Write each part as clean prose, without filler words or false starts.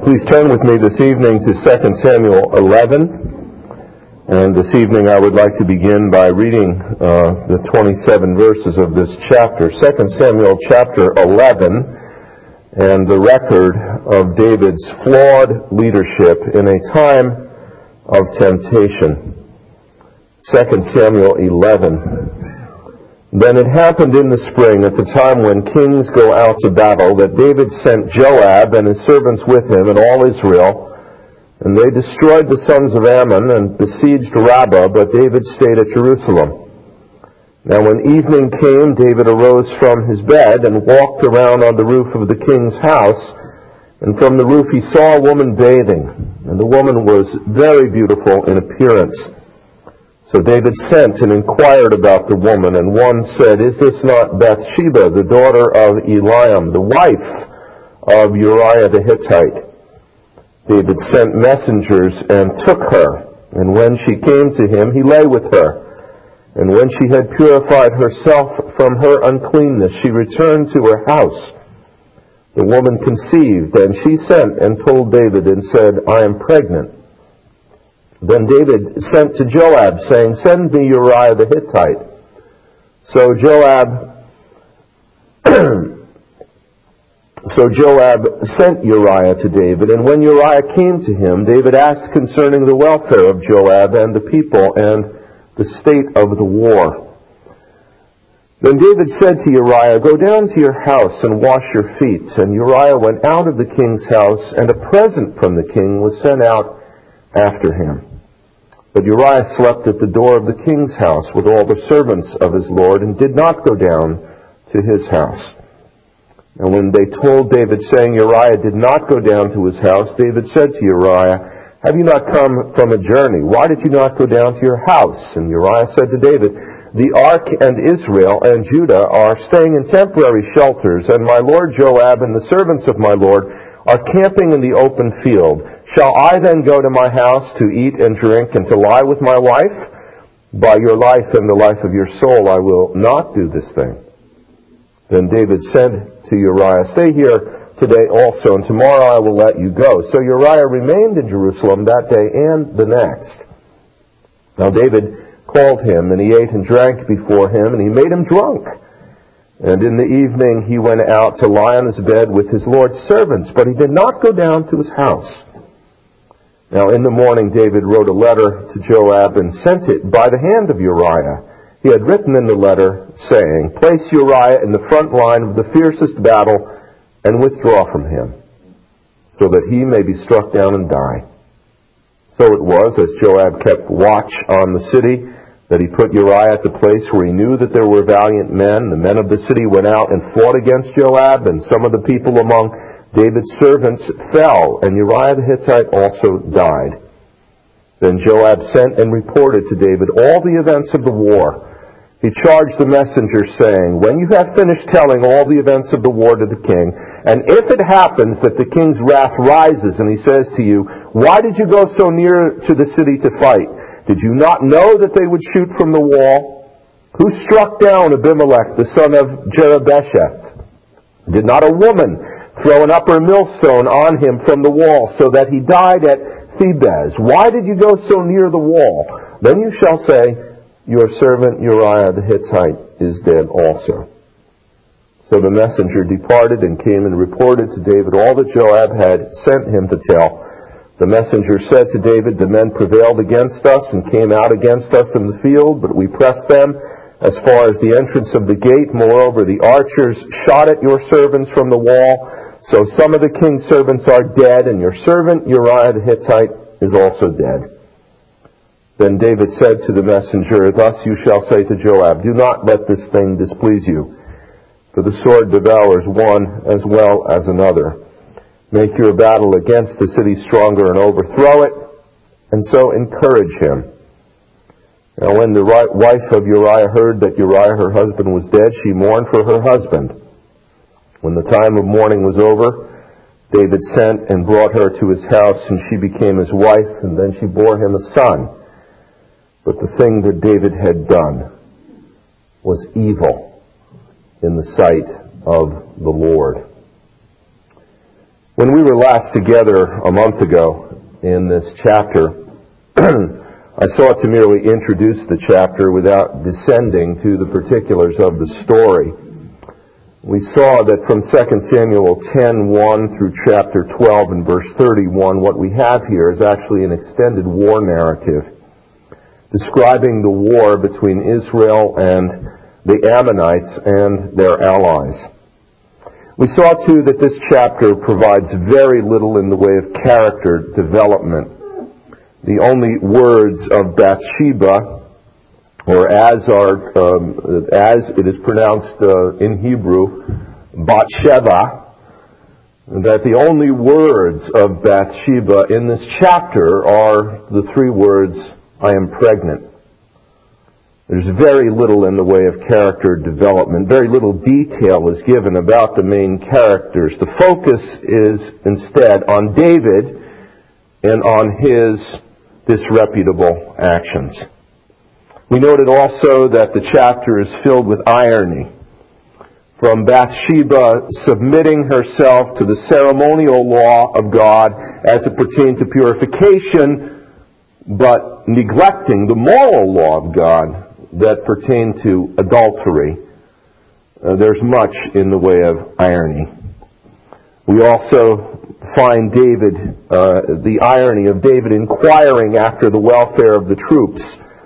Please turn with me this evening to 2 Samuel 11. And this evening I would like to begin by reading the 27 verses of this chapter. 2 Samuel chapter 11, and the record of David's flawed leadership in a time of temptation. 2 Samuel 11. Then it happened in the spring, at the time when kings go out to battle, that David sent Joab and his servants with him and all Israel, and they destroyed the sons of Ammon and besieged Rabbah, but David stayed at Jerusalem. Now when evening came, David arose from his bed and walked around on the roof of the king's house, and from the roof he saw a woman bathing, and the woman was very beautiful in appearance. So David sent and inquired about the woman, and one said, "Is this not Bathsheba, the daughter of Eliam, the wife of Uriah the Hittite?" David sent messengers and took her, and when she came to him, he lay with her. And when she had purified herself from her uncleanness, she returned to her house. The woman conceived, and she sent and told David and said, "I am pregnant." Then David sent to Joab, saying, "Send me Uriah the Hittite." So Joab sent Uriah to David, and when Uriah came to him, David asked concerning the welfare of Joab and the people and the state of the war. Then David said to Uriah, "Go down to your house and wash your feet." And Uriah went out of the king's house, and a present from the king was sent out after him. But Uriah slept at the door of the king's house with all the servants of his lord, and did not go down to his house. And when they told David, saying Uriah did not go down to his house, David said to Uriah, "Have you not come from a journey? Why did you not go down to your house?" And Uriah said to David, "The ark and Israel and Judah are staying in temporary shelters, and my lord Joab and the servants of my lord are camping in the open field. Shall I then go to my house to eat and drink and to lie with my wife? By your life and the life of your soul, I will not do this thing." Then David said to Uriah, "Stay here today also, and tomorrow I will let you go." So Uriah remained in Jerusalem that day and the next. Now David called him, and he ate and drank before him, and he made him drunk. And in the evening he went out to lie on his bed with his lord's servants, but he did not go down to his house. Now in the morning David wrote a letter to Joab and sent it by the hand of Uriah. He had written in the letter, saying, "Place Uriah in the front line of the fiercest battle and withdraw from him, so that he may be struck down and die." So it was, as Joab kept watch on the city, that he put Uriah at the place where he knew that there were valiant men. The men of the city went out and fought against Joab, and some of the people among David's servants fell, and Uriah the Hittite also died. Then Joab sent and reported to David all the events of the war. He charged the messenger, saying, "When you have finished telling all the events of the war to the king, and if it happens that the king's wrath rises, and he says to you, 'Why did you go so near to the city to fight? Did you not know that they would shoot from the wall? Who struck down Abimelech, the son of Jerubbesheth? Did not a woman throw an upper millstone on him from the wall, so that he died at Thebez? Why did you go so near the wall?' Then you shall say, 'Your servant Uriah the Hittite is dead also.'" So the messenger departed and came and reported to David all that Joab had sent him to tell. The messenger said to David, "The men prevailed against us and came out against us in the field, but we pressed them as far as the entrance of the gate. Moreover, the archers shot at your servants from the wall. So some of the king's servants are dead, and your servant Uriah the Hittite is also dead." Then David said to the messenger, "Thus you shall say to Joab, 'Do not let this thing displease you, for the sword devours one as well as another. Make your battle against the city stronger and overthrow it, and so encourage him.'" Now when the wife of Uriah heard that Uriah her husband was dead, she mourned for her husband. When the time of mourning was over, David sent and brought her to his house, and she became his wife, and then she bore him a son. But the thing that David had done was evil in the sight of the Lord. When we were last together a month ago in this chapter, I sought to merely introduce the chapter without descending to the particulars of the story. We saw that from 2 Samuel 10:1 through chapter 12 and verse 31, what we have here is actually an extended war narrative describing the war between Israel and the Ammonites and their allies. We saw, too, that this chapter provides very little in the way of character development. The only words of Bathsheba, or as it is pronounced in Hebrew, Bathsheba, that the only words of Bathsheba in this chapter are the three words, I am pregnant. There's very little in the way of character development. Very little detail is given about the main characters. The focus is instead on David and on his disreputable actions. We noted also that the chapter is filled with irony. From Bathsheba submitting herself to the ceremonial law of God as it pertained to purification, but neglecting the moral law of God that pertain to adultery. There's much in the way of irony. We also find the irony of David inquiring after the welfare of the troops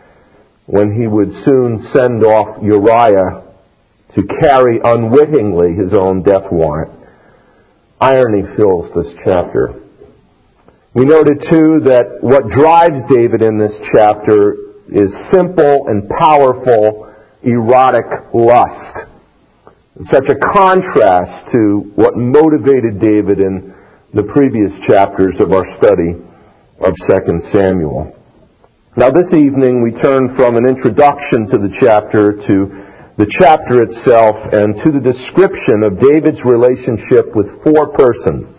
when he would soon send off Uriah to carry unwittingly his own death warrant. Irony fills this chapter. We noted too that what drives David in this chapter is simple and powerful erotic lust. Such a contrast to what motivated David in the previous chapters of our study of 2 Samuel. Now this evening we turn from an introduction to the chapter to the chapter itself and to the description of David's relationship with four persons.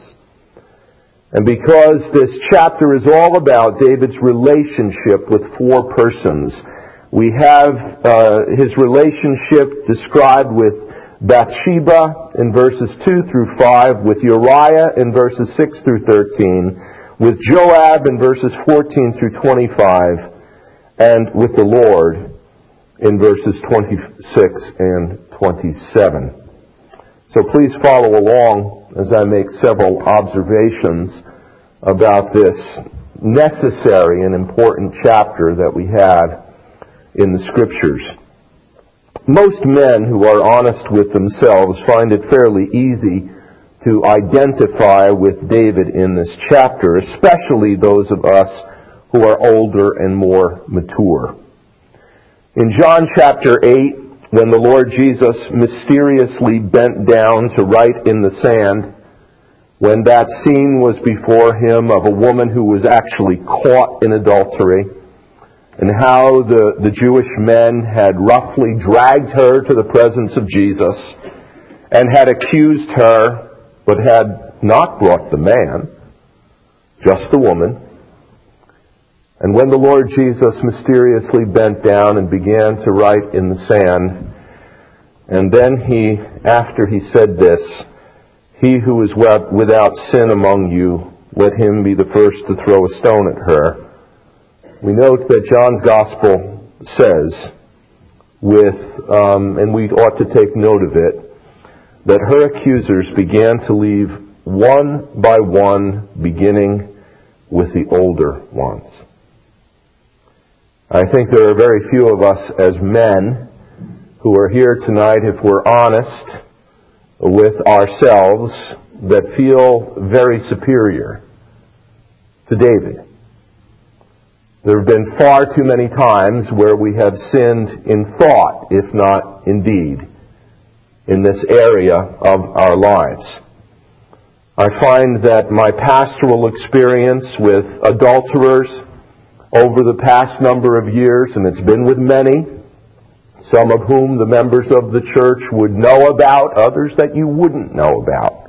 And because this chapter is all about David's relationship with four persons, we have his relationship described with Bathsheba in verses 2 through 5, with Uriah in verses 6 through 13, with Joab in verses 14 through 25, and with the Lord in verses 26 and 27. So please follow along as I make several observations about this necessary and important chapter that we have in the Scriptures. Most men who are honest with themselves find it fairly easy to identify with David in this chapter, especially those of us who are older and more mature. In John chapter 8, when the Lord Jesus mysteriously bent down to write in the sand, when that scene was before him of a woman who was actually caught in adultery, and how the Jewish men had roughly dragged her to the presence of Jesus and had accused her, but had not brought the man, just the woman. And when the Lord Jesus mysteriously bent down and began to write in the sand, and then after he said this, he who is without sin among you, let him be the first to throw a stone at her. We note that John's Gospel says, and we ought to take note of it, that her accusers began to leave one by one, beginning with the older ones. I think there are very few of us as men who are here tonight, if we're honest with ourselves, that feel very superior to David. There have been far too many times where we have sinned in thought, if not in deed, in this area of our lives. I find that my pastoral experience with adulterers over the past number of years, and it's been with many, some of whom the members of the church would know about, others that you wouldn't know about.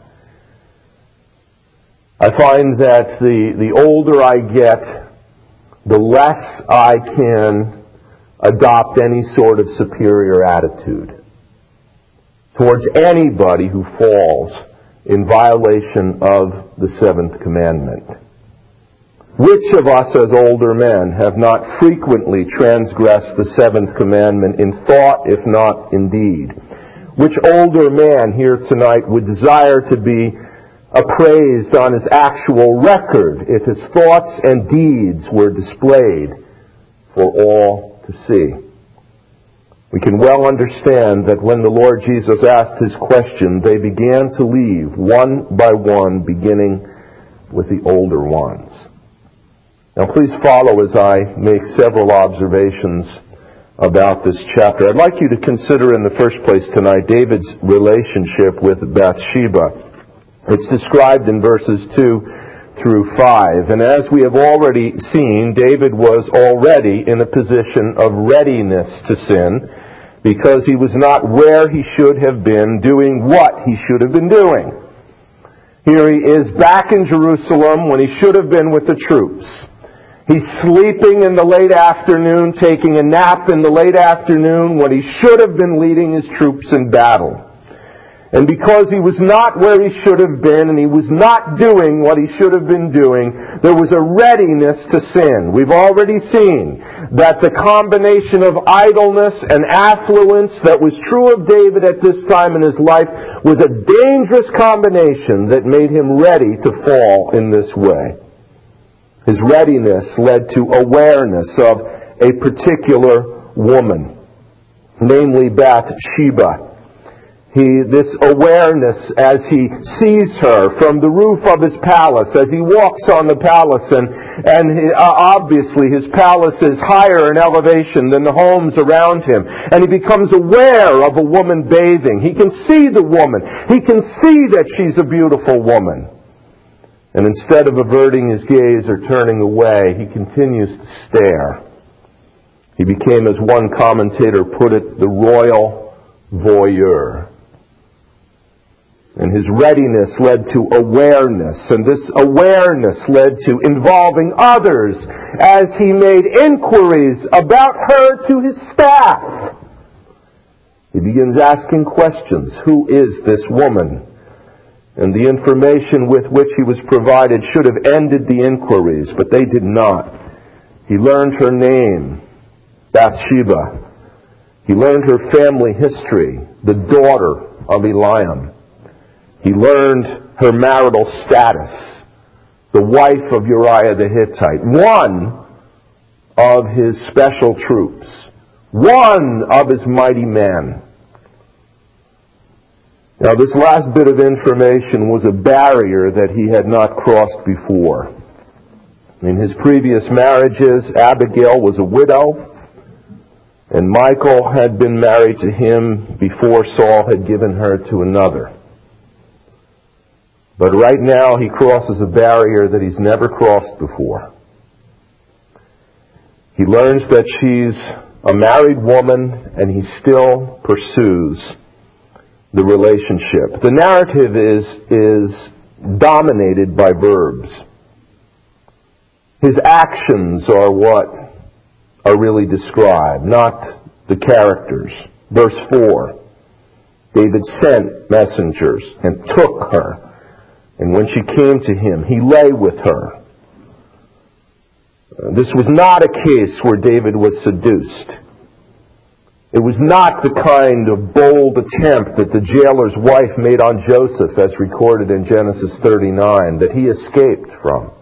I find that the older I get, the less I can adopt any sort of superior attitude towards anybody who falls in violation of the seventh commandment? Which of us as older men have not frequently transgressed the seventh commandment in thought, if not in deed? Which older man here tonight would desire to be appraised on his actual record if his thoughts and deeds were displayed for all to see? We can well understand that when the Lord Jesus asked his question, they began to leave one by one, beginning with the older ones. Now please follow as I make several observations about this chapter. I'd like you to consider in the first place tonight David's relationship with Bathsheba. It's described in verses 2 through 5. And as we have already seen, David was already in a position of readiness to sin because he was not where he should have been doing what he should have been doing. Here he is back in Jerusalem when he should have been with the troops. He's sleeping in the late afternoon, taking a nap in the late afternoon when he should have been leading his troops in battle. And because he was not where he should have been and he was not doing what he should have been doing, there was a readiness to sin. We've already seen that the combination of idleness and affluence that was true of David at this time in his life was a dangerous combination that made him ready to fall in this way. His readiness led to awareness of a particular woman, namely Bathsheba. This awareness as he sees her from the roof of his palace, as he walks on the palace, and obviously his palace is higher in elevation than the homes around him, and he becomes aware of a woman bathing. He can see the woman. He can see that she's a beautiful woman. And instead of averting his gaze or turning away, he continues to stare. He became, as one commentator put it, the royal voyeur. And his readiness led to awareness, and this awareness led to involving others as he made inquiries about her to his staff. He begins asking questions. Who is this woman? And the information with which he was provided should have ended the inquiries, but they did not. He learned her name, Bathsheba. He learned her family history, the daughter of Eliam. He learned her marital status, the wife of Uriah the Hittite, one of his special troops, one of his mighty men. Now, this last bit of information was a barrier that he had not crossed before. In his previous marriages, Abigail was a widow, and Michal had been married to him before Saul had given her to another. But right now, he crosses a barrier that he's never crossed before. He learns that she's a married woman, and he still pursues the relationship. The narrative is dominated by verbs. His actions are what are really described, not the characters. Verse 4, David sent messengers and took her, and when she came to him, he lay with her. This was not a case where David was seduced. It was not the kind of bold attempt that the jailer's wife made on Joseph, as recorded in Genesis 39, that he escaped from.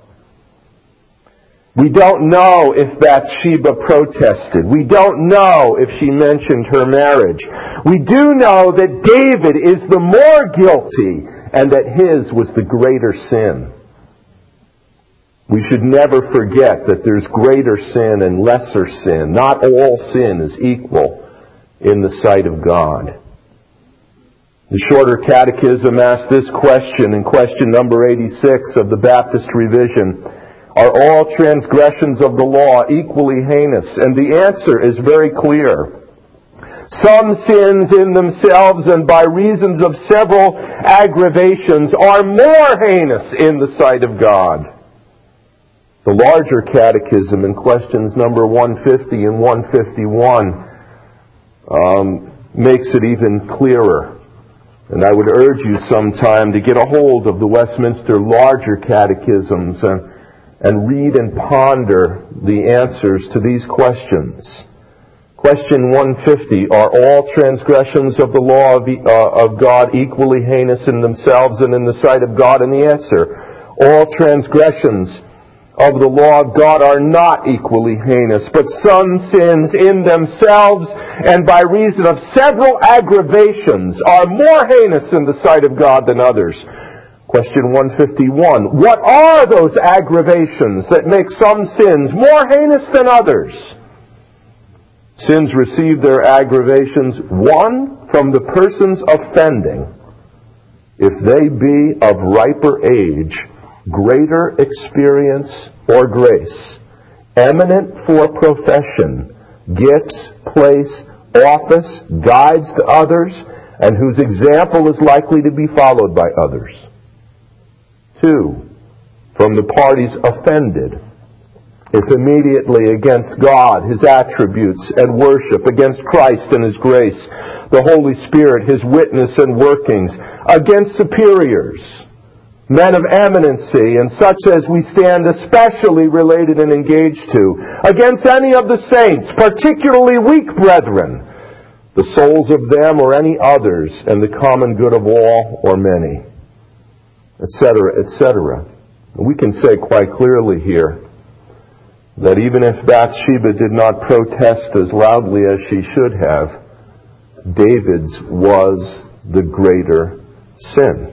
We don't know if Bathsheba protested. We don't know if she mentioned her marriage. We do know that David is the more guilty and that his was the greater sin. We should never forget that there's greater sin and lesser sin. Not all sin is equal in the sight of God. The Shorter Catechism asked this question in question number 86 of the Baptist Revision: are all transgressions of the law equally heinous? And the answer is very clear. Some sins in themselves and by reasons of several aggravations are more heinous in the sight of God. The Larger Catechism in questions number 150 and 151 makes it even clearer. And I would urge you sometime to get a hold of the Westminster Larger Catechisms and read and ponder the answers to these questions. Question 150, are all transgressions of the law of God equally heinous in themselves and in the sight of God? And the answer, all transgressions of the law of God are not equally heinous, but some sins in themselves and by reason of several aggravations are more heinous in the sight of God than others. Question 151, what are those aggravations that make some sins more heinous than others? Sins receive their aggravations, one, from the persons offending, if they be of riper age, greater experience or grace, eminent for profession, gifts, place, office, guides to others, and whose example is likely to be followed by others. 2, from the parties offended, if immediately against God, His attributes and worship, against Christ and His grace, the Holy Spirit, His witness and workings, against superiors, men of eminency, and such as we stand especially related and engaged to, against any of the saints, particularly weak brethren, the souls of them or any others, and the common good of all or many, etc., etc. We can say quite clearly here that even if Bathsheba did not protest as loudly as she should have, David's was the greater sin.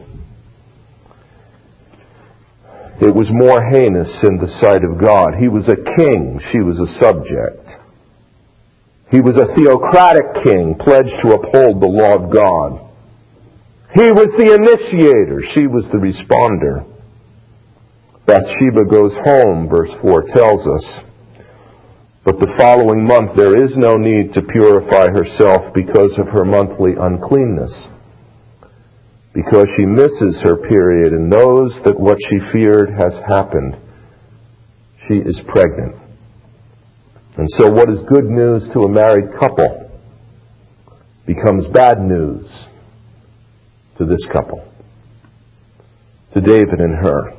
It was more heinous in the sight of God. He was a king, she was a subject. He was a theocratic king, pledged to uphold the law of God. He was the initiator, she was the responder. Bathsheba goes home, verse 4 tells us. But the following month there is no need to purify herself because of her monthly uncleanness. Because she misses her period and knows that what she feared has happened. She is pregnant. And so what is good news to a married couple becomes bad news to this couple, to David and her.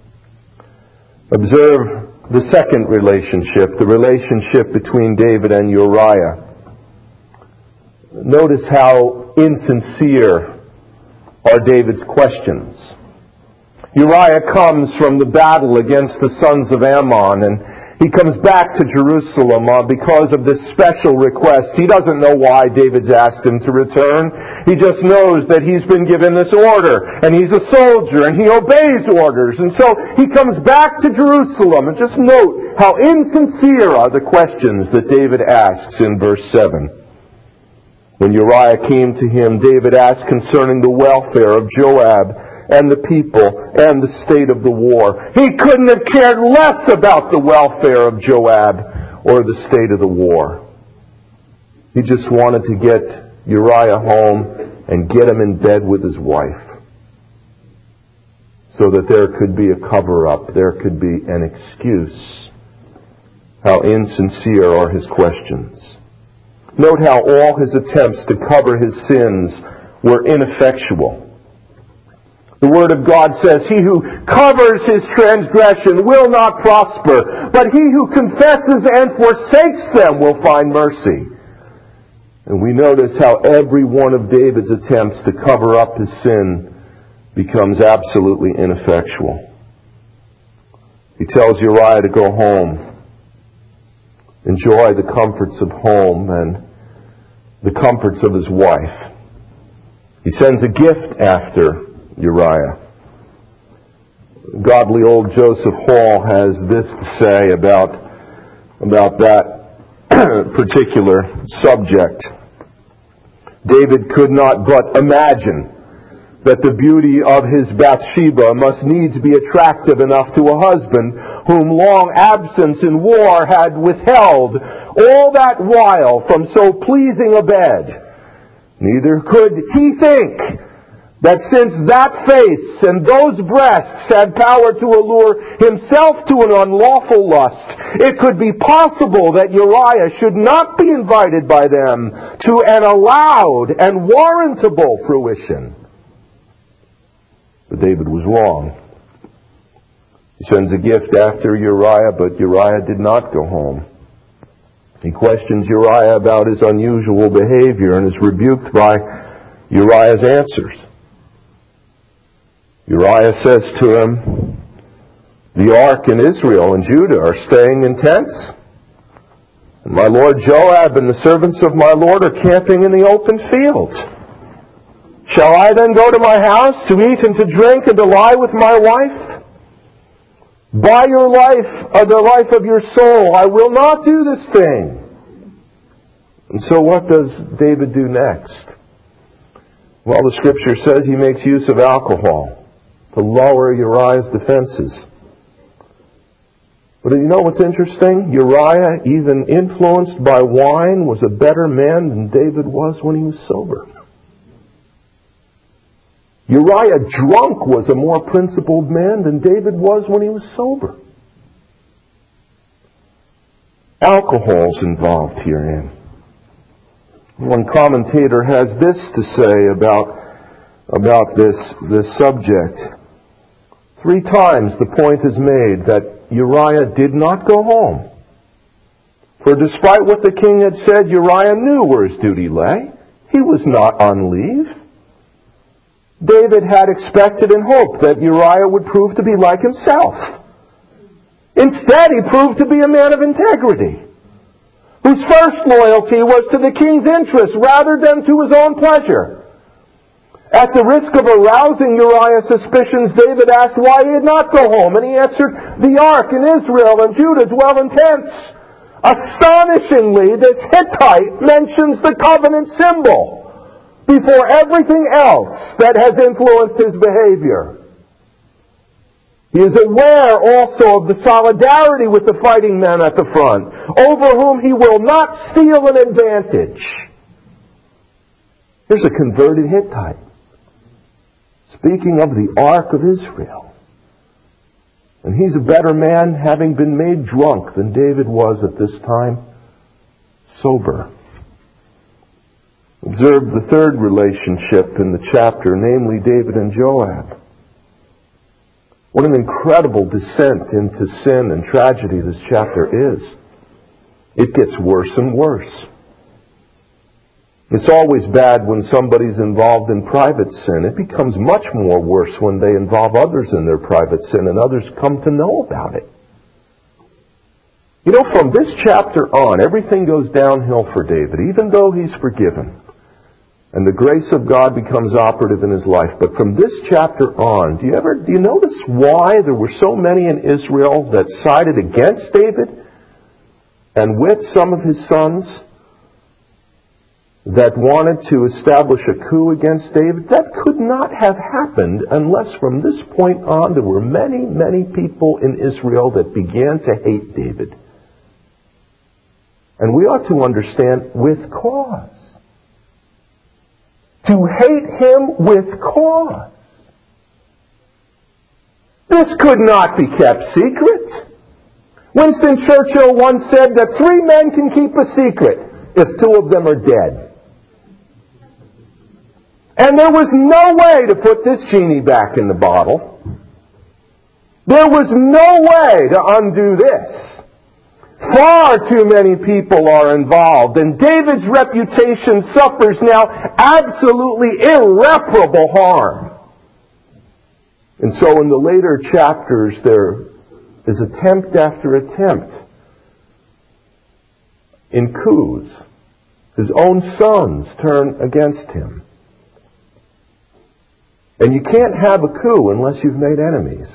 Observe the second relationship, the relationship between David and Uriah. Notice how insincere are David's questions. Uriah comes from the battle against the sons of Ammon, and he comes back to Jerusalem because of this special request. He doesn't know why David's asked him to return. He just knows that he's been given this order, and he's a soldier, and he obeys orders. And so he comes back to Jerusalem. And just note how insincere are the questions that David asks in verse 7. When Uriah came to him, David asked concerning the welfare of Joab and the people and the state of the war. He couldn't have cared less about the welfare of Joab or the state of the war. He just wanted to get Uriah home and get him in bed with his wife so that there could be a cover-up, there could be an excuse. How insincere are his questions. Note how all his attempts to cover his sins were ineffectual. The Word of God says, he who covers his transgression will not prosper, but he who confesses and forsakes them will find mercy. And we notice how every one of David's attempts to cover up his sin becomes absolutely ineffectual. He tells Uriah to go home, enjoy the comforts of home and the comforts of his wife. He sends a gift after Uriah. Godly old Joseph Hall has this to say about that particular subject. David could not but imagine that the beauty of his Bathsheba must needs be attractive enough to a husband whom long absence in war had withheld all that while from so pleasing a bed. Neither could he think that since that face and those breasts had power to allure himself to an unlawful lust, it could be possible that Uriah should not be invited by them to an allowed and warrantable fruition. But David was wrong. He sends a gift after Uriah, but Uriah did not go home. He questions Uriah about his unusual behavior and is rebuked by Uriah's answers. Uriah says to him, "The ark and Israel and Judah are staying in tents. And my lord Joab and the servants of my lord are camping in the open field. Shall I then go to my house to eat and to drink and to lie with my wife? By your life, or the life of your soul, I will not do this thing." And so what does David do next? Well, the scripture says he makes use of alcohol to lower Uriah's defenses. But you know what's interesting? Uriah, even influenced by wine, was a better man than David was when he was sober. Uriah drunk was a more principled man than David was when he was sober. Alcohol's involved herein. One commentator has this to say about this subject. 3 times the point is made that Uriah did not go home. For despite what the king had said, Uriah knew where his duty lay. He was not on leave. David had expected and hoped that Uriah would prove to be like himself. Instead, he proved to be a man of integrity, whose first loyalty was to the king's interests rather than to his own pleasure. At the risk of arousing Uriah's suspicions, David asked why he did not go home, and he answered, "The ark and Israel and Judah dwell in tents." Astonishingly, this Hittite mentions the covenant symbol before everything else that has influenced his behavior. He is aware also of the solidarity with the fighting men at the front, over whom he will not steal an advantage. Here's a converted Hittite, speaking of the ark of Israel. And he's a better man, having been made drunk, than David was at this time, sober. Observe the third relationship in the chapter, namely David and Joab. What an incredible descent into sin and tragedy this chapter is. It gets worse and worse. It's always bad when somebody's involved in private sin. It becomes much more worse when they involve others in their private sin and others come to know about it. You know, from this chapter on, everything goes downhill for David, even though he's forgiven. And the grace of God becomes operative in his life. But from this chapter on, do you notice why there were so many in Israel that sided against David and with some of his sons that wanted to establish a coup against David? That could not have happened unless from this point on there were many, many people in Israel that began to hate David. And we ought to understand, with cause. To hate him with cause. This could not be kept secret. Winston Churchill once said that 3 men can keep a secret if 2 of them are dead. And there was no way to put this genie back in the bottle. There was no way to undo this. Far too many people are involved, and David's reputation suffers now absolutely irreparable harm. And so in the later chapters there is attempt after attempt in coups. His own sons turn against him. And you can't have a coup unless you've made enemies.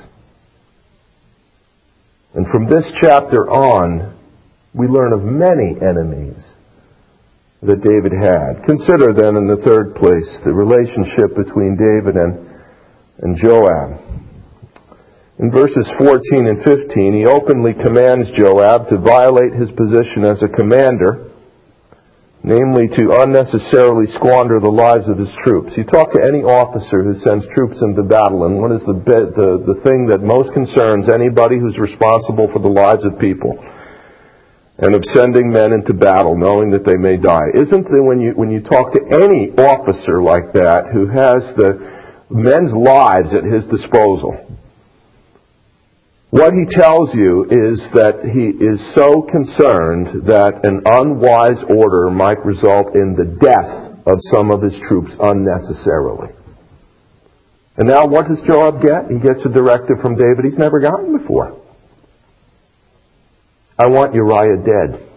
And from this chapter on, we learn of many enemies that David had. Consider then, in the third place, the relationship between David and Joab. In verses 14 and 15, he openly commands Joab to violate his position as a commander, namely to unnecessarily squander the lives of his troops. You talk to any officer who sends troops into battle, and what is the thing that most concerns anybody who's responsible for the lives of people and of sending men into battle knowing that they may die? Isn't it when you talk to any officer like that who has men's lives at his disposal. What he tells you is that he is so concerned that an unwise order might result in the death of some of his troops unnecessarily. And now what does Joab get? He gets a directive from David he's never gotten before. I want Uriah dead.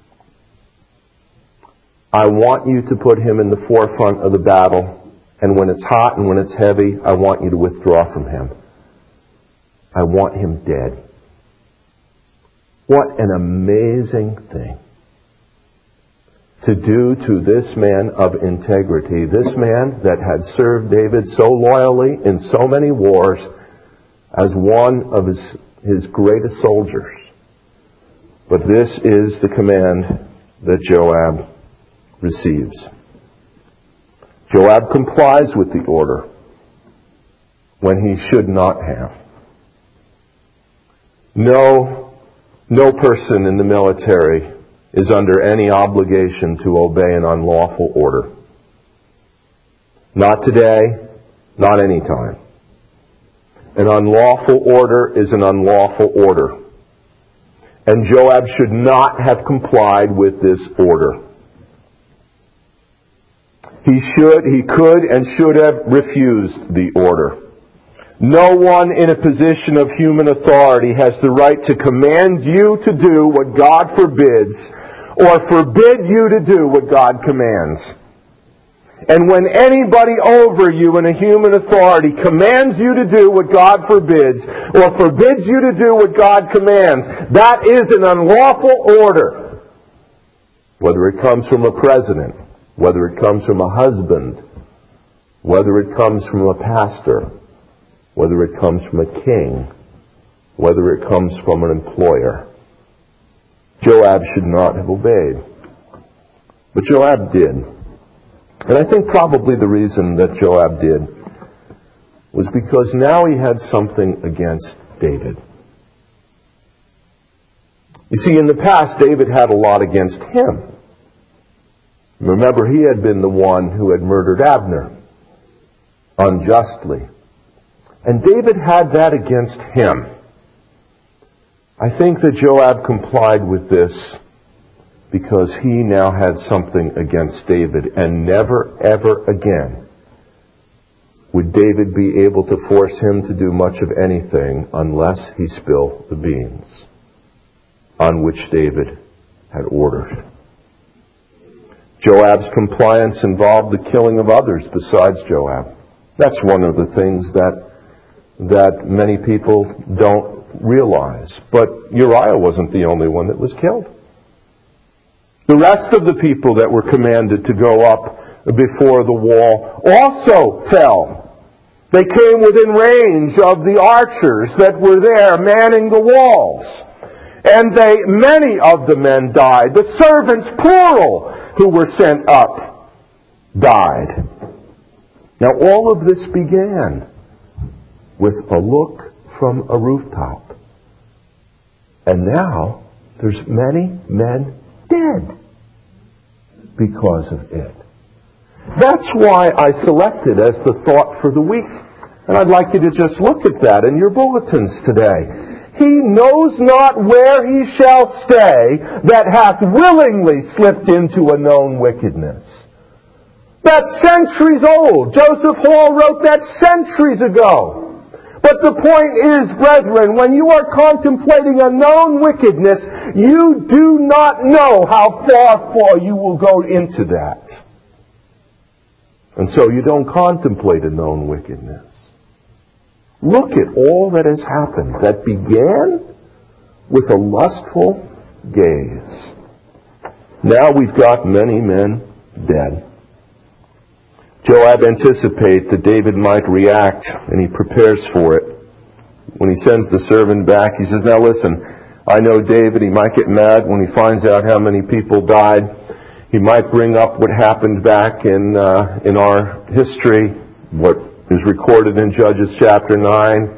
I want you to put him in the forefront of the battle, and when it's hot and when it's heavy, I want you to withdraw from him. I want him dead. What an amazing thing to do to this man of integrity, this man that had served David so loyally in so many wars as one of his greatest soldiers. But this is the command that Joab receives. Joab complies with the order when he should not have. No person in the military is under any obligation to obey an unlawful order. Not today, not any time. An unlawful order is an unlawful order. And Joab should not have complied with this order. He could and should have refused the order. No one in a position of human authority has the right to command you to do what God forbids, or forbid you to do what God commands. And when anybody over you in a human authority commands you to do what God forbids, or forbids you to do what God commands, that is an unlawful order. Whether it comes from a president, whether it comes from a husband, whether it comes from a pastor, whether it comes from a king, whether it comes from an employer. Joab should not have obeyed. But Joab did. And I think probably the reason that Joab did was because now he had something against David. You see, in the past, David had a lot against him. Remember, he had been the one who had murdered Abner unjustly. And David had that against him. I think that Joab complied with this because he now had something against David, and never, ever again would David be able to force him to do much of anything unless he spilled the beans on which David had ordered. Joab's compliance involved the killing of others besides Joab. That's one of the things that many people don't realize. But Uriah wasn't the only one that was killed. The rest of the people that were commanded to go up before the wall also fell. They came within range of the archers that were there manning the walls. And many of the men died. The servants, plural, who were sent up, died. Now all of this began with a look from a rooftop. And now there's many men dead because of it. That's why I selected as the thought for the week. And I'd like you to just look at that in your bulletins today. He knows not where he shall stay that hath willingly slipped into a known wickedness. That's centuries old. Joseph Hall wrote that centuries ago. But the point is, brethren, when you are contemplating a known wickedness, you do not know how far you will go into that. And so you don't contemplate a known wickedness. Look at all that has happened that began with a lustful gaze. Now we've got many men dead. Joab anticipates that David might react, and he prepares for it. When he sends the servant back, he says, now listen, I know David, he might get mad when he finds out how many people died. He might bring up what happened back in our history, what is recorded in Judges chapter 9,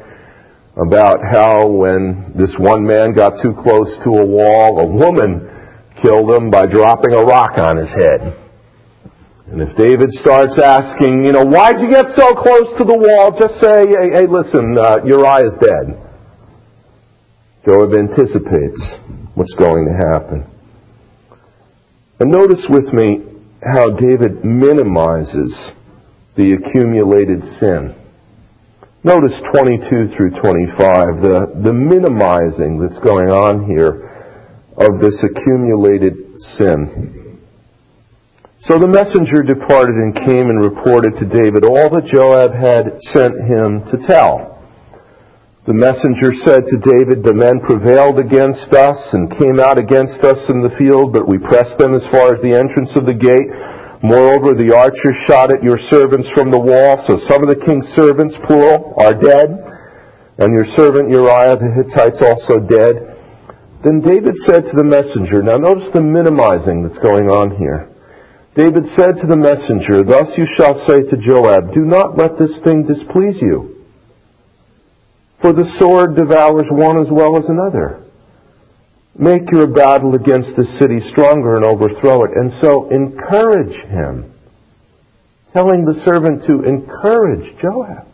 about how when this one man got too close to a wall, a woman killed him by dropping a rock on his head. And if David starts asking, why'd you get so close to the wall? Just say, hey, listen, Uriah's dead. Joab anticipates what's going to happen. And notice with me how David minimizes the accumulated sin. Notice 22 through 25, the minimizing that's going on here of this accumulated sin. So the messenger departed and came and reported to David all that Joab had sent him to tell. The messenger said to David, the men prevailed against us and came out against us in the field, but we pressed them as far as the entrance of the gate. Moreover, the archers shot at your servants from the wall, so some of the king's servants, plural, are dead, and your servant Uriah the Hittite's also dead. Then David said to the messenger, now notice the minimizing that's going on here. David said to the messenger, thus you shall say to Joab, do not let this thing displease you. For the sword devours one as well as another. Make your battle against the city stronger and overthrow it. And so encourage him. Telling the servant to encourage Joab.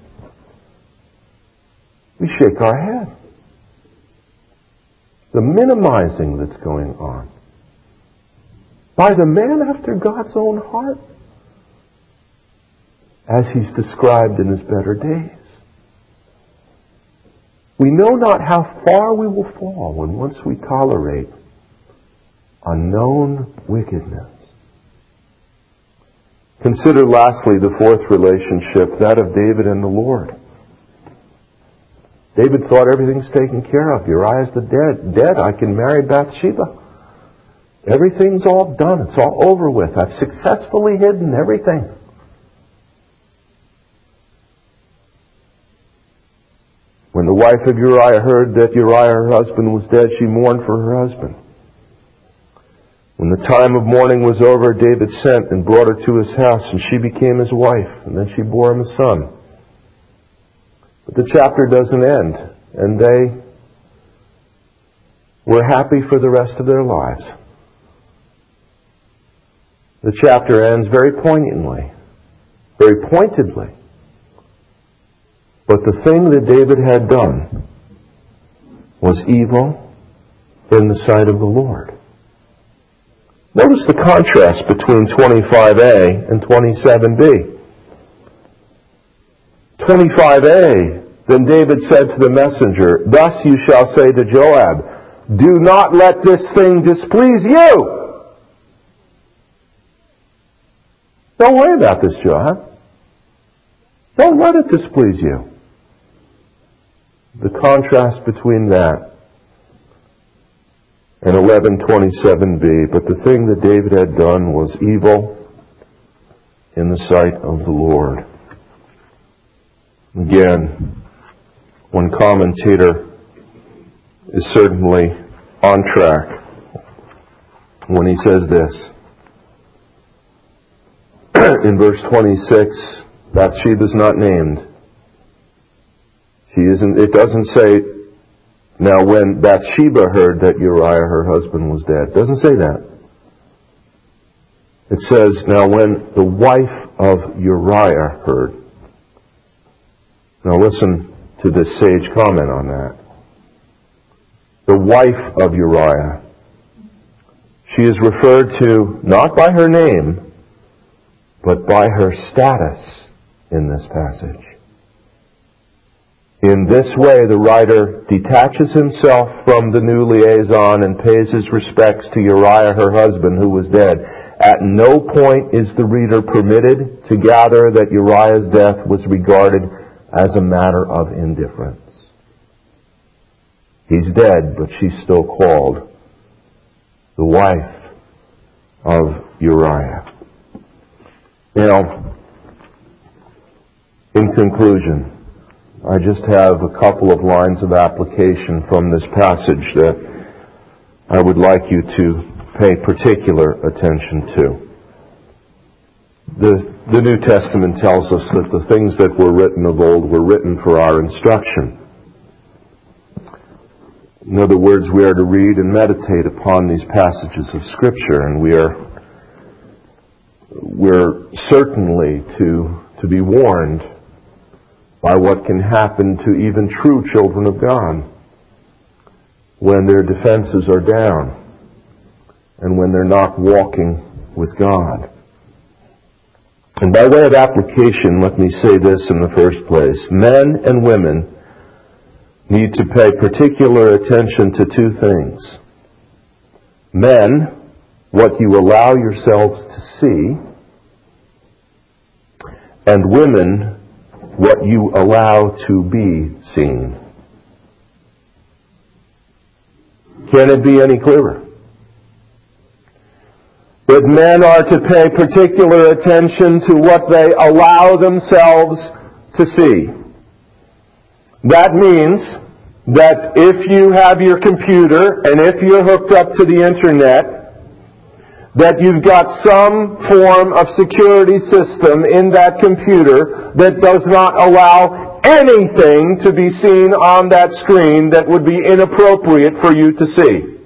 We shake our head. The minimizing that's going on. By the man after God's own heart, as he's described in his better days. We know not how far we will fall when once we tolerate unknown wickedness. Consider lastly the fourth relationship, that of David and the Lord. David thought everything's taken care of. Uriah's dead. I can marry Bathsheba. Everything's all done. It's all over with. I've successfully hidden everything. When the wife of Uriah heard that Uriah, her husband, was dead, she mourned for her husband. When the time of mourning was over, David sent and brought her to his house, and she became his wife, and then she bore him a son. But the chapter doesn't end, and they were happy for the rest of their lives. The chapter ends very poignantly, very pointedly. But the thing that David had done was evil in the sight of the Lord. Notice the contrast between 25a and 27b. 25a, then David said to the messenger, thus you shall say to Joab, do not let this thing displease you. Don't worry about this, Joab. Don't let it displease you. The contrast between that and 11:27b, but the thing that David had done was evil in the sight of the Lord. Again, one commentator is certainly on track when he says this. In verse 26, Bathsheba's not named. It doesn't say, now when Bathsheba heard that Uriah, her husband, was dead. It doesn't say that. It says, now when the wife of Uriah heard. Now listen to this sage comment on that. The wife of Uriah. She is referred to not by her name, but by her status in this passage. In this way, the writer detaches himself from the new liaison and pays his respects to Uriah, her husband, who was dead. At no point is the reader permitted to gather that Uriah's death was regarded as a matter of indifference. He's dead, but she's still called the wife of Uriah. Now, in conclusion, I just have a couple of lines of application from this passage that I would like you to pay particular attention to. The New Testament tells us that the things that were written of old were written for our instruction. In other words, we are to read and meditate upon these passages of Scripture, and we're we're certainly to be warned by what can happen to even true children of God when their defenses are down and when they're not walking with God. And by way of application, let me say this in the first place. Men and women need to pay particular attention to two things. Men, what you allow yourselves to see, and women, what you allow to be seen. Can it be any clearer? That men are to pay particular attention to what they allow themselves to see. That means that if you have your computer and if you're hooked up to the internet, that you've got some form of security system in that computer that does not allow anything to be seen on that screen that would be inappropriate for you to see.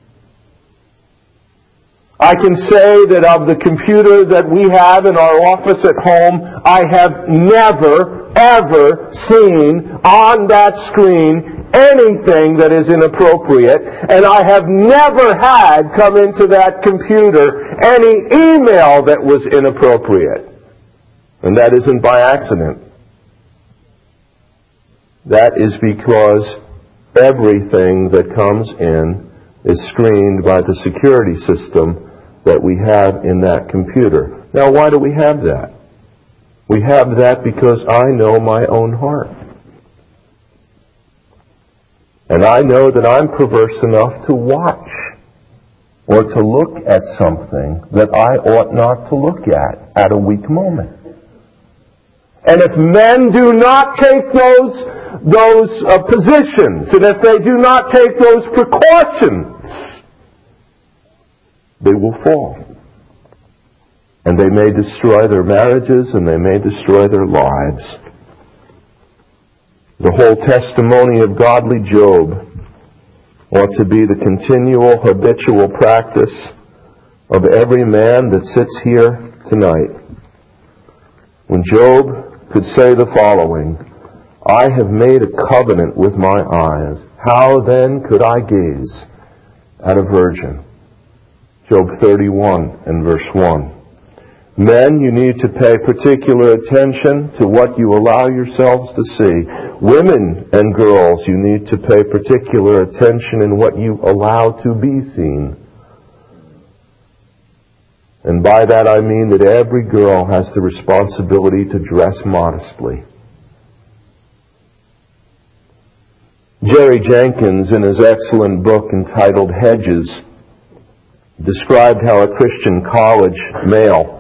I can say that of the computer that we have in our office at home, I have never, ever seen on that screen anything that is inappropriate, and I have never had come into that computer any email that was inappropriate. And that isn't by accident. That is because everything that comes in is screened by the security system that we have in that computer. Now, why do we have that? We have that because I know my own heart. And I know that I'm perverse enough to watch or to look at something that I ought not to look at a weak moment. And if men do not take those positions, and if they do not take those precautions, they will fall. And they may destroy their marriages, and they may destroy their lives. The whole testimony of godly Job ought to be the continual, habitual practice of every man that sits here tonight. When Job could say the following, I have made a covenant with my eyes. How then could I gaze at a virgin? Job 31 and verse 1. Men, you need to pay particular attention to what you allow yourselves to see. Women and girls, you need to pay particular attention in what you allow to be seen. And by that I mean that every girl has the responsibility to dress modestly. Jerry Jenkins, in his excellent book entitled Hedges, described how a Christian college male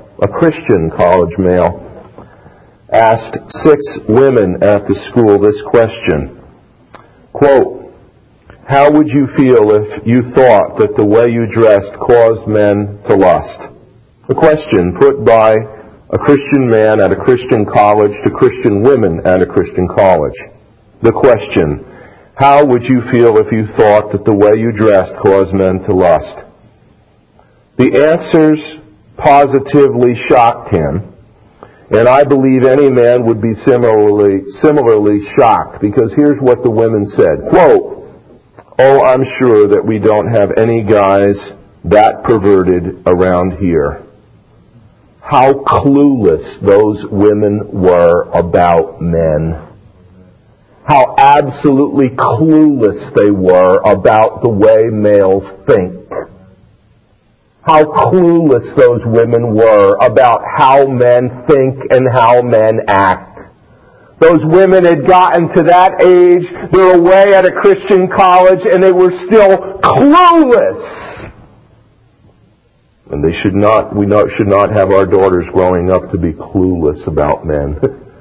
asked 6 women at the school this question. Quote, how would you feel if you thought that the way you dressed caused men to lust? A question put by a Christian man at a Christian college to Christian women at a Christian college. The question, how would you feel if you thought that the way you dressed caused men to lust? The answers positively shocked him, and I believe any man would be similarly shocked, because here's what the women said. Quote, oh, I'm sure that we don't have any guys that perverted around here. How clueless those women were about men. How absolutely clueless they were about the way males think. How clueless those women were about how men think and how men act. Those women had gotten to that age, they're away at a Christian college, and they were still clueless. And we should not have our daughters growing up to be clueless about men.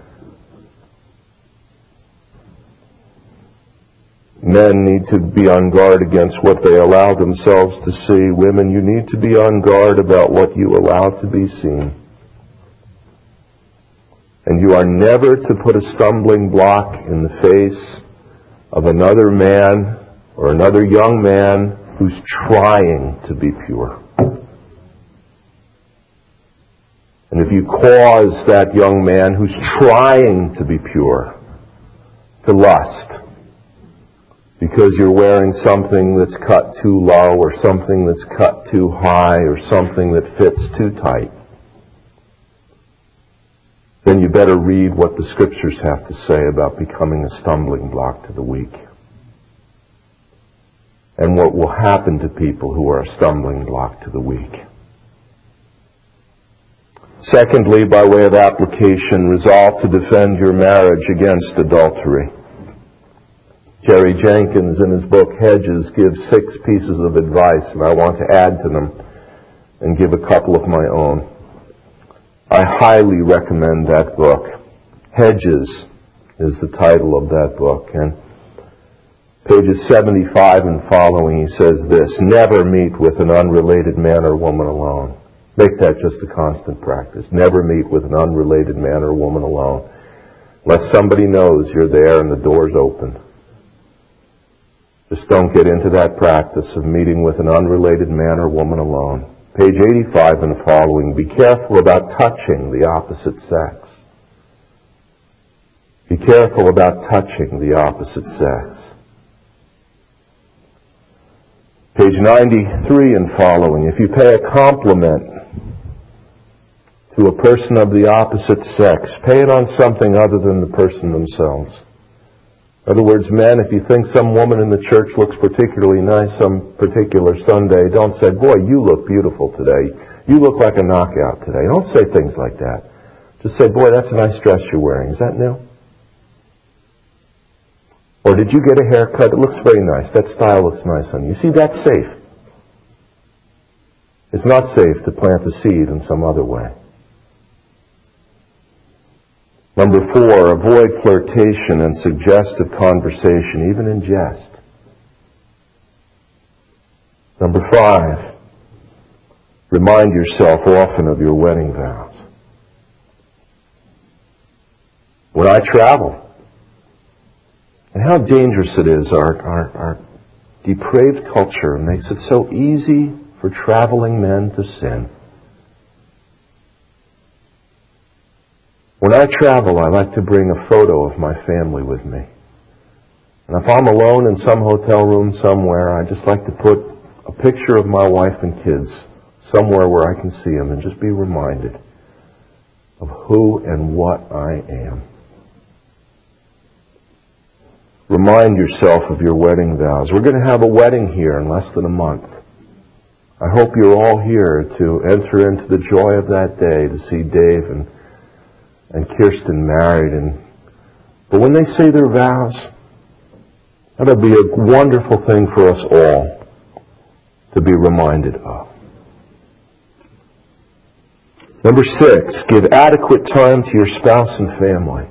Men need to be on guard against what they allow themselves to see. Women, you need to be on guard about what you allow to be seen. And you are never to put a stumbling block in the face of another man or another young man who's trying to be pure. And if you cause that young man who's trying to be pure to lust because you're wearing something that's cut too low or something that's cut too high or something that fits too tight, then you better read what the Scriptures have to say about becoming a stumbling block to the weak. And what will happen to people who are a stumbling block to the weak. Secondly, by way of application, resolve to defend your marriage against adultery. Jerry Jenkins, in his book Hedges, gives 6 pieces of advice, and I want to add to them and give a couple of my own. I highly recommend that book. Hedges is the title of that book. And pages 75 and following, he says this: never meet with an unrelated man or woman alone. Make that just a constant practice. Never meet with an unrelated man or woman alone, unless somebody knows you're there and the door's open. Just don't get into that practice of meeting with an unrelated man or woman alone. Page 85 and following, be careful about touching the opposite sex. Be careful about touching the opposite sex. Page 93 and following, if you pay a compliment to a person of the opposite sex, pay it on something other than the person themselves. In other words, men, if you think some woman in the church looks particularly nice some particular Sunday, don't say, boy, you look beautiful today. You look like a knockout today. Don't say things like that. Just say, boy, that's a nice dress you're wearing. Is that new? Or did you get a haircut? It looks very nice. That style looks nice on you. See, that's safe. It's not safe to plant a seed in some other way. Number 4, avoid flirtation and suggestive conversation, even in jest. Number 5, remind yourself often of your wedding vows. When I travel, and how dangerous it is, our depraved culture makes it so easy for traveling men to sin. When I travel, I like to bring a photo of my family with me. And if I'm alone in some hotel room somewhere, I just like to put a picture of my wife and kids somewhere where I can see them and just be reminded of who and what I am. Remind yourself of your wedding vows. We're going to have a wedding here in less than a month. I hope you're all here to enter into the joy of that day, to see Dave and Kirsten married. But when they say their vows, that'll be a wonderful thing for us all to be reminded of. Number 6, give adequate time to your spouse and family.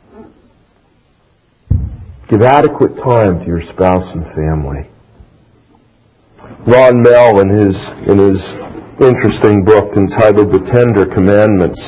Give adequate time to your spouse and family. Ron Mell, in his interesting book entitled The Tender Commandments,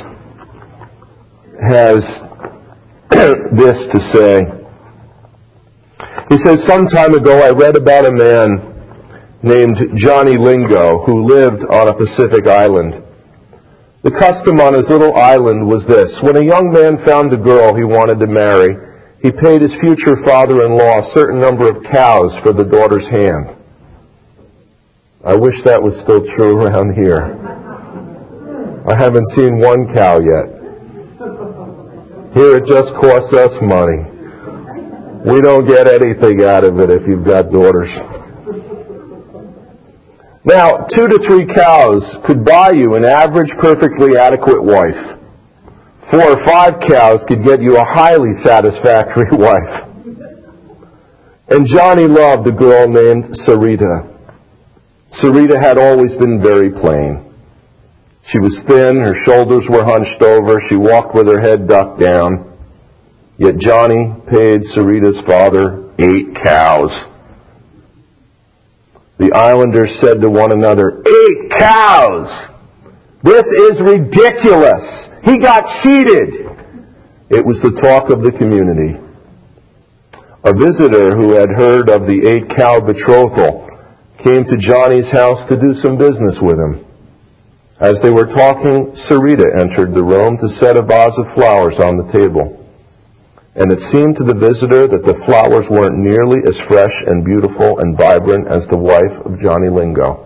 has this to say. He says, some time ago I read about a man named Johnny Lingo who lived on a Pacific island. The custom on his little island was this: when a young man found a girl he wanted to marry, he paid his future father-in-law a certain number of cows for the daughter's hand. I wish that was still true around here. I haven't seen one cow yet. Here it just costs us money. We don't get anything out of it if you've got daughters. Now, 2 to 3 cows could buy you an average, perfectly adequate wife. 4 or 5 cows could get you a highly satisfactory wife. And Johnny loved a girl named Sarita. Sarita had always been very plain. She was thin, her shoulders were hunched over, she walked with her head ducked down. Yet Johnny paid Sarita's father 8 cows. The islanders said to one another, 8 cows! This is ridiculous! He got cheated! It was the talk of the community. A visitor who had heard of the 8-cow betrothal came to Johnny's house to do some business with him. As they were talking, Sarita entered the room to set a vase of flowers on the table. And it seemed to the visitor that the flowers weren't nearly as fresh and beautiful and vibrant as the wife of Johnny Lingo.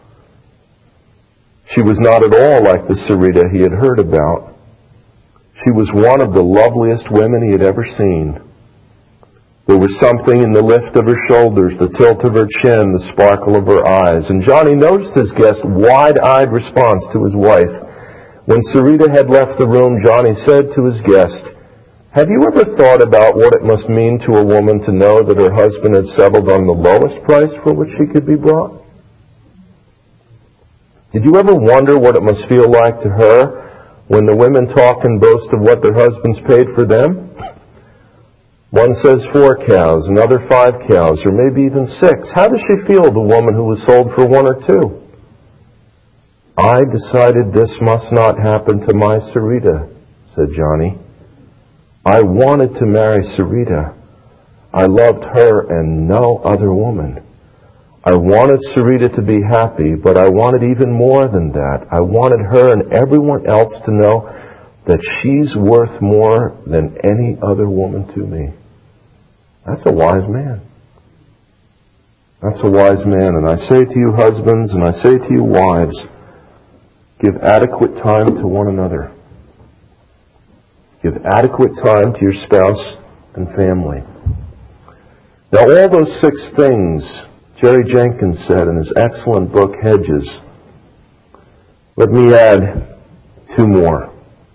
She was not at all like the Sarita he had heard about. She was one of the loveliest women he had ever seen. There was something in the lift of her shoulders, the tilt of her chin, the sparkle of her eyes. And Johnny noticed his guest's wide-eyed response to his wife. When Sarita had left the room, Johnny said to his guest, "Have you ever thought about what it must mean to a woman to know that her husband had settled on the lowest price for which she could be brought? Did you ever wonder what it must feel like to her when the women talk and boast of what their husbands paid for them? One says 4 cows, another 5 cows, or maybe even 6. How does she feel, the woman who was sold for 1 or 2? I decided this must not happen to my Sarita," said Johnny. "I wanted to marry Sarita. I loved her and no other woman. I wanted Sarita to be happy, but I wanted even more than that. I wanted her and everyone else to know that she's worth more than any other woman to me." That's a wise man. That's a wise man. And I say to you husbands, and I say to you wives, give adequate time to one another. Give adequate time to your spouse and family. Now all those 6 things Jerry Jenkins said in his excellent book, Hedges. Let me add 2 more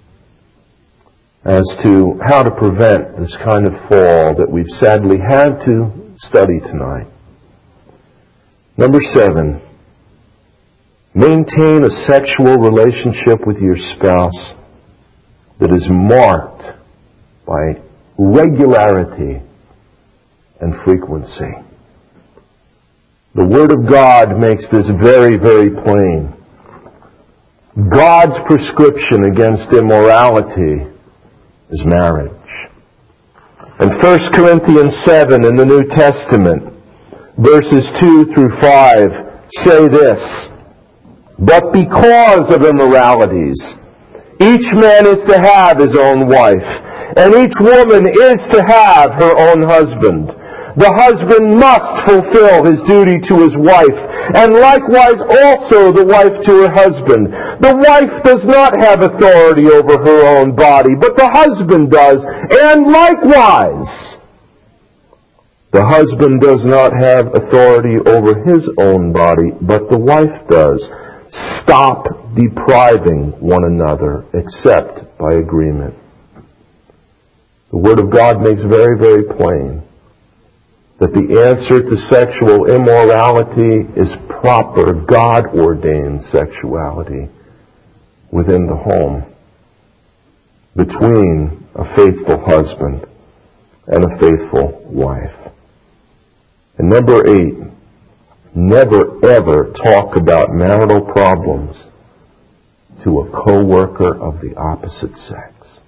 as to how to prevent this kind of fall that we've sadly had to study tonight. Number 7, maintain a sexual relationship with your spouse that is marked by regularity and frequency. The Word of God makes this very, very plain. God's prescription against immorality is marriage. In 1 Corinthians 7 in the New Testament, verses 2 through 5 say this, "But because of immoralities, each man is to have his own wife, and each woman is to have her own husband. The husband must fulfill his duty to his wife, and likewise also the wife to her husband. The wife does not have authority over her own body, but the husband does, and likewise the husband does not have authority over his own body, but the wife does. Stop depriving one another except by agreement." The Word of God makes very, very plain that the answer to sexual immorality is proper, God-ordained sexuality within the home, between a faithful husband and a faithful wife. And number 8, never ever talk about marital problems to a co-worker of the opposite sex.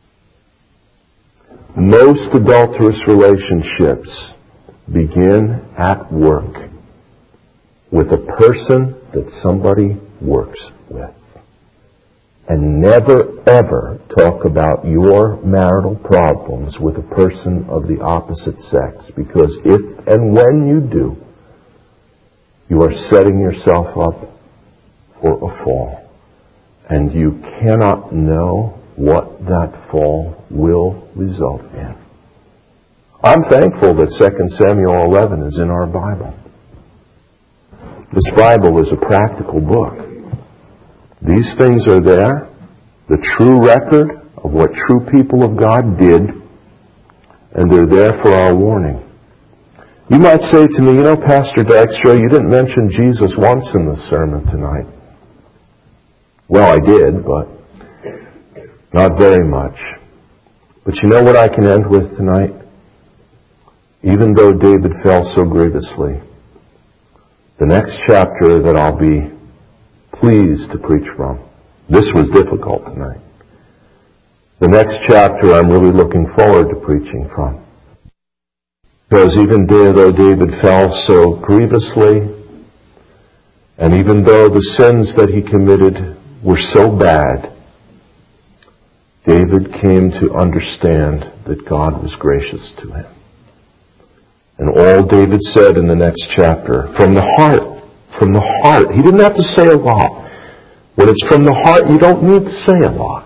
Most adulterous relationships begin at work with a person that somebody works with. And never ever talk about your marital problems with a person of the opposite sex, because if and when you do, you are setting yourself up for a fall. And you cannot know what that fall will result in. I'm thankful that 2 Samuel 11 is in our Bible. This Bible is a practical book. These things are there, the true record of what true people of God did, and they're there for our warning. You might say to me, Pastor Dykstra, you didn't mention Jesus once in the sermon tonight. Well, I did, but not very much. But you know what I can end with tonight? Even though David fell so grievously, the next chapter that I'll be pleased to preach from, this was difficult tonight. The next chapter I'm really looking forward to preaching from. Because even though David fell so grievously, and even though the sins that he committed were so bad, David came to understand that God was gracious to him. And all David said in the next chapter, from the heart, he didn't have to say a lot. When it's from the heart, you don't need to say a lot.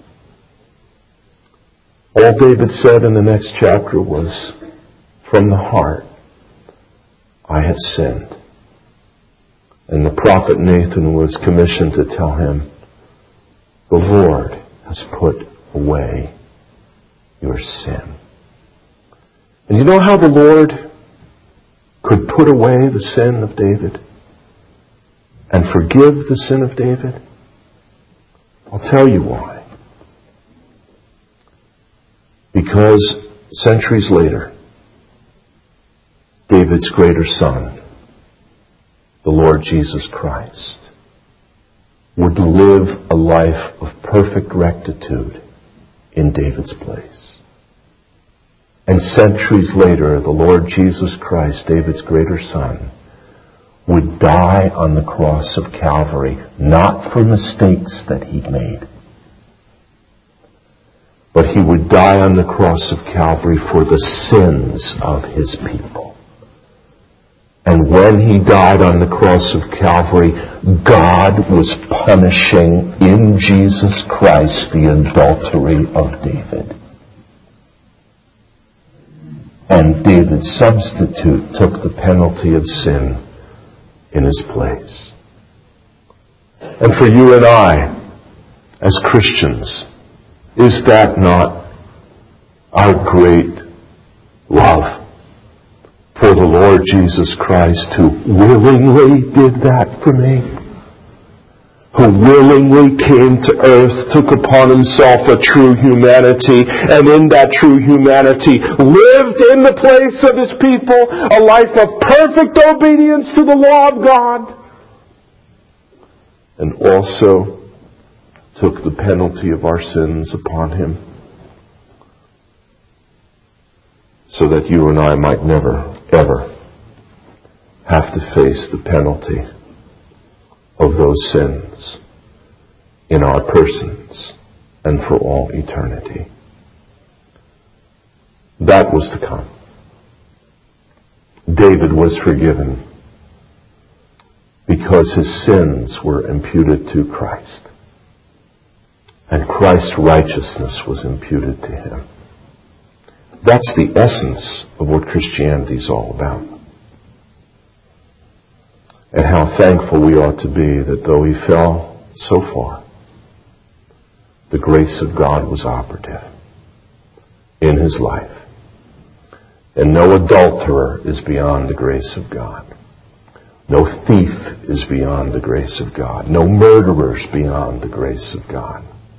All David said in the next chapter was, from the heart, I have sinned. And the prophet Nathan was commissioned to tell him, the Lord has put away your sin. And you know how the Lord could put away the sin of David and forgive the sin of David? I'll tell you why. Because centuries later, David's greater son, the Lord Jesus Christ, would live a life of perfect rectitude in David's place. And centuries later, the Lord Jesus Christ, David's greater son, would die on the cross of Calvary, not for mistakes that he made, but he would die on the cross of Calvary for the sins of his people. And when he died on the cross of Calvary, God was punishing in Jesus Christ the adultery of David. And David's substitute took the penalty of sin in his place. And for you and I, as Christians, is that not our great love for the Lord Jesus Christ, who willingly did that for me? Who willingly came to earth, took upon himself a true humanity, and in that true humanity lived in the place of his people a life of perfect obedience to the law of God, and also took the penalty of our sins upon him, so that you and I might never, ever have to face the penalty of those sins in our persons and for all eternity. That was to come. David was forgiven because his sins were imputed to Christ, and Christ's righteousness was imputed to him. That's the essence of what Christianity is all about. And how thankful we ought to be that though he fell so far, the grace of God was operative in his life. And no adulterer is beyond the grace of God. No thief is beyond the grace of God. No murderer is beyond the grace of God.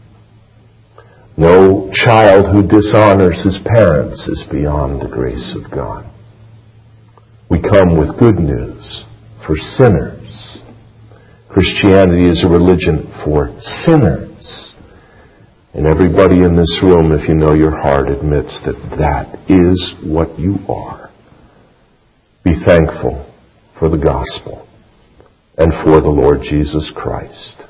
No child who dishonors his parents is beyond the grace of God. We come with good news for sinners. Christianity is a religion for sinners. And everybody in this room, if you know your heart, admits that that is what you are. Be thankful for the gospel and for the Lord Jesus Christ.